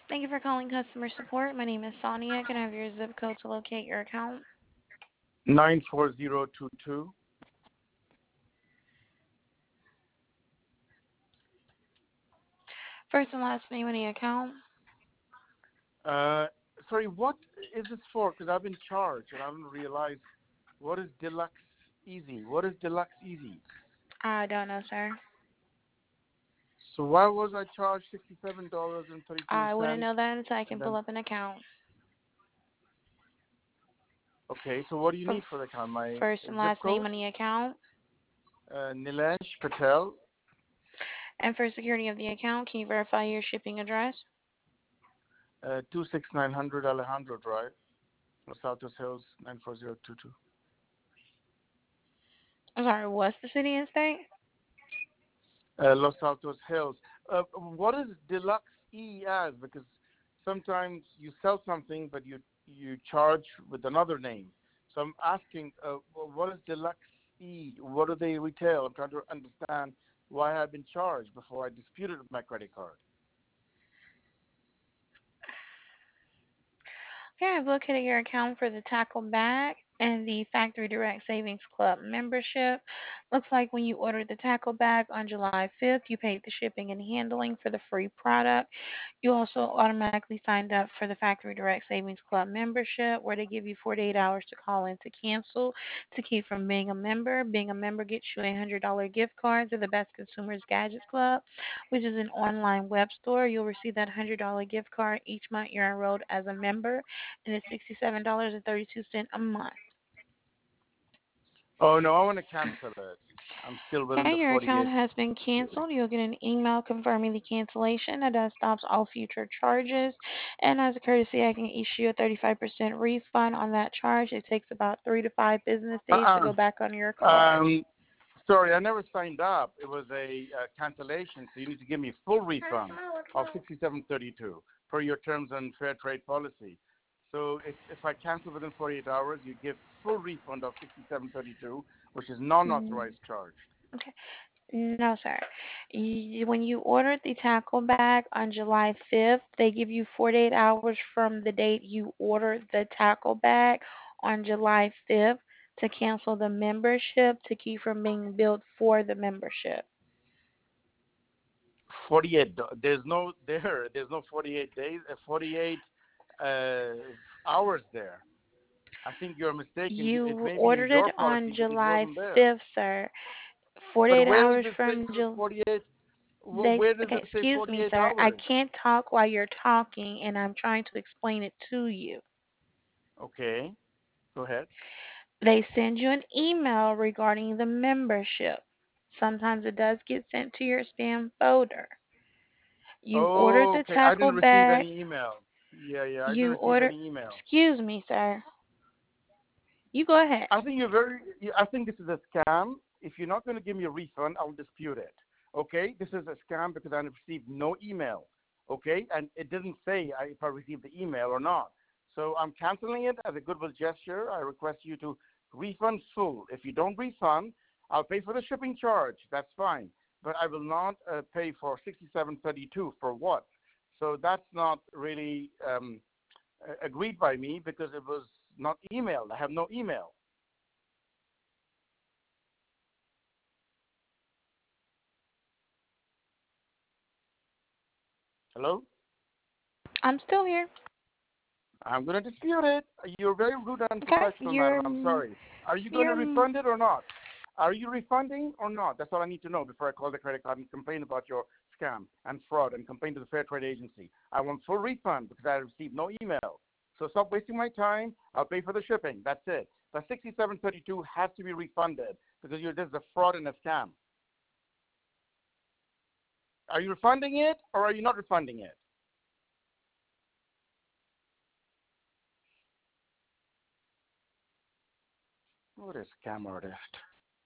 Thank you for calling customer support. My name is Sonia. Can I have your zip code to locate your account? 94022. First and last name on the account. Uh, Sorry, what is this for? Because I've been charged and I haven't realized what is Deluxe Easy. What is Deluxe Easy? I don't know, sir. So why was I charged $67.32? I wouldn't know that until I And can pull then, up an account. okay, so what do you For need for the account? My first and zip last name code? on the account. Nilesh Patel, And for security of the account, can you verify your shipping address? 26900 Alejandro Drive, Los Altos Hills, 94022. I'm sorry, what's the city and state? Los Altos Hills. What is Deluxe E as? Because sometimes you sell something, but you charge with another name. So I'm asking, what is Deluxe E? What do they retail? I'm trying to understand why I've been charged before I dispute it with my credit card. Okay, I've located your account for the tackle bag and the Factory Direct Savings Club membership. Looks like when you ordered the tackle bag on July 5th, you paid the shipping and handling for the free product. You also automatically signed up for the Factory Direct Savings Club membership, where they give you 48 hours to call in to cancel to keep from being a member. Being a member gets you a $100 gift card to the Best Consumers Gadgets Club, which is an online web store. You'll receive that $100 gift card each month you're enrolled as a member, and it's $67.32 a month. Oh, no, I want to cancel it. I'm still within Okay, the your account 48. has been canceled. You'll get an email confirming the cancellation. That stops all future charges. And as a courtesy, I can issue a 35% refund on that charge. It takes about 3 to 5 business days to Uh-uh. go back on your card. Um, Sorry, I never signed up. It was a cancellation, so you need to give me full refund of 67.32 per your terms and fair trade policy. So if I cancel within 48 hours, you give full refund of 67.32, which is Mm, non-authorized charge. okay. No, sir. When you ordered the tackle bag on July 5th, they give you 48 hours from the date you ordered the tackle bag on July 5th to cancel the membership to keep from being billed for the membership. 48. There's no 48 days. 48 uh, hours there. I think you're mistaken. It You may be ordered it your on policy, but it July wasn't there. 5th, sir. But 48 where does hours it say from July. 48? They Where does okay, it say excuse me, 48 sir. I hours? can't talk while you're talking, and I'm trying to explain it to you. Okay, go ahead. They send you an email regarding the membership. Sometimes it does get sent to your spam folder. You ordered Oh, the okay. I tackle didn't receive bag. any email. Yeah. I didn't You receive ordered. any email. Excuse me, sir. You go ahead. I think you're very. I think this is a scam. If you're not going to give me a refund, I'll dispute it. Okay, this is a scam because I received no email. Okay, and it didn't say if I received the email or not. So I'm canceling it as a goodwill gesture. I request you to refund full. If you don't refund, I'll pay for the shipping charge. That's fine, but I will not pay for 67.32 for what? So that's not really agreed by me because it was not emailed. I have no email. Hello? I'm still here. I'm going to dispute it. You're very rude and Okay, unprofessional, madam. I'm sorry. Are you going to you're refund it or not? Are you refunding or not? That's all I need to know before I call the credit card and complain about your scam and fraud and complain to the Fair Trade Agency. I want full refund because I received no email. So stop wasting my time. I'll pay for the shipping. That's it. The 67.32 has to be refunded because this is a fraud and a scam. Are you refunding it or are you not refunding it? What a scam artist.